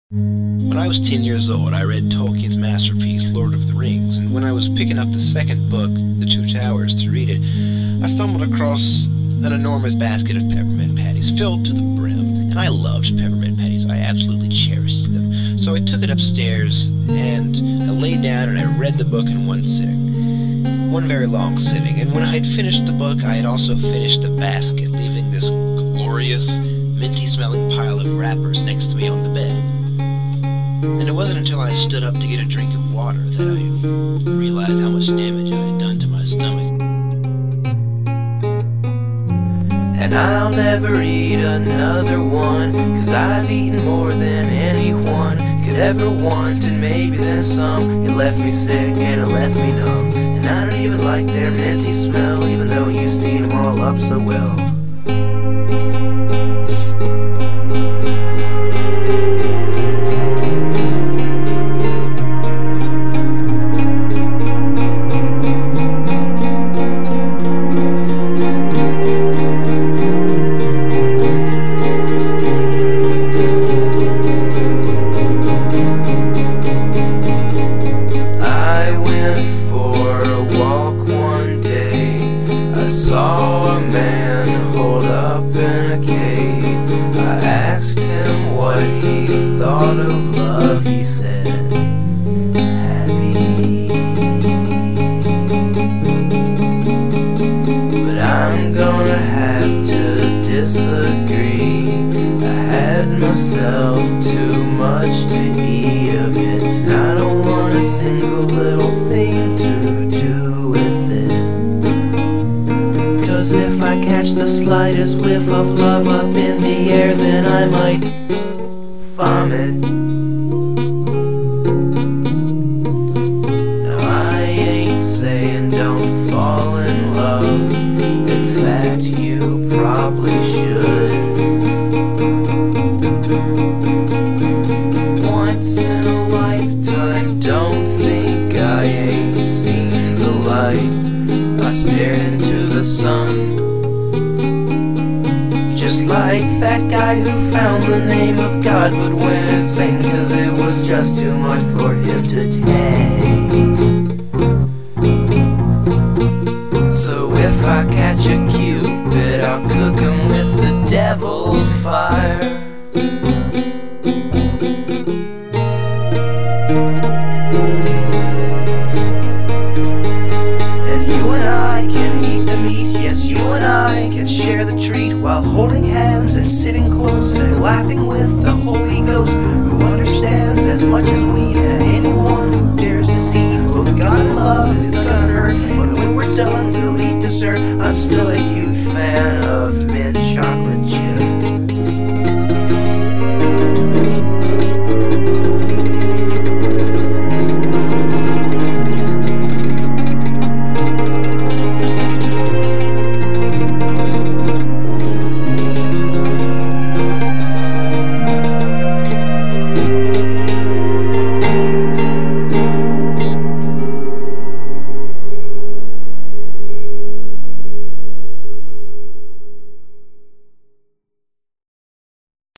When I was 10 years old, I read Tolkien's masterpiece, Lord of the Rings, and when I was picking up the second book, The Two Towers, to read it, I stumbled across an enormous basket of peppermint patties filled to the brim, and I loved peppermint patties. I absolutely cherished them. So I took it upstairs, and I laid down and I read the book in one sitting. One very long sitting, and when I had finished the book, I had also finished the basket, leaving this glorious, minty-smelling pile of wrappers next to me on the bed. And it wasn't until I stood up to get a drink of water that I realized how much damage I had done to my stomach. And I'll never eat another one, 'cause I've eaten more than anyone could ever want, and maybe then some. It left me sick and it left me numb, and I don't even like their minty smell, even though you steam them all up so well. Saw a man hold up in a cave. I asked him what he thought of love. He said, happy. But I'm gonna have to disagree. I had myself too much to eat of it, and I don't want a single little thing to do with it. 'Cause if I catch the slightest whiff of love up in the air, then I might vomit. Now I ain't saying don't fall in love. In fact, you probably should. Once in a lifetime, don't think I ain't seen the light. I stared into the sun, just like that guy who found the name of God but went insane, 'cause it was just too much for him to take. So if I catch a Cupid, I'll cook him with the devil's fire. Share the treat while holding hands and sitting close and laughing with the Holy Ghost, who understands as much as we, that anyone who dares to see both God and love is gonna hurt. But when we're done, we'll eat dessert